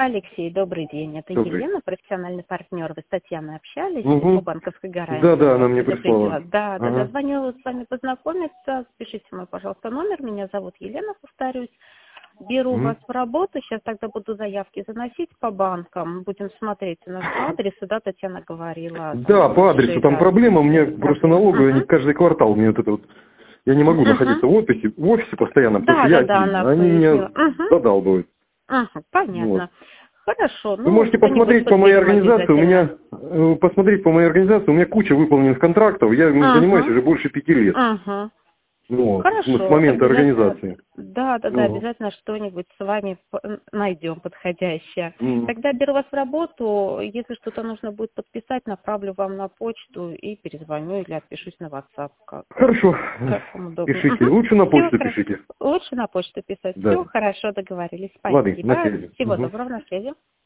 Алексей, добрый день. Это Добрый. Елена, профессиональный партнер. Вы с Татьяной общались по Угу. банковской гарантии? Да, она мне Предупредила. прислала. Да, Ага. звонила с вами познакомиться. Спешите мой, пожалуйста, номер. Меня зовут Елена, повторюсь. Беру вас в работу. Сейчас тогда буду заявки заносить по банкам. Будем смотреть наш адрес. Да, Татьяна говорила. Да, по адресу там проблема. У меня просто налоговая, они каждый квартал мне вот это вот. Я не могу находиться в офисе постоянно, потому что я один. Она Они меня задалбывают. понятно. Вот. Хорошо. Вы можете посмотреть по моей организации, у меня куча выполненных контрактов, я им занимаюсь уже больше 5 лет. Вот, Хорошо. с момента организации. Да, обязательно что-нибудь с вами найдем подходящее. Тогда беру вас в работу. Если что-то нужно будет подписать, направлю вам на почту и перезвоню или отпишусь на WhatsApp. Хорошо. Пишите. Лучше на почту пишите. Лучше на почту писать. Да. Все хорошо, договорились. Ладно, Спасибо. на связи. Всего доброго, на связи.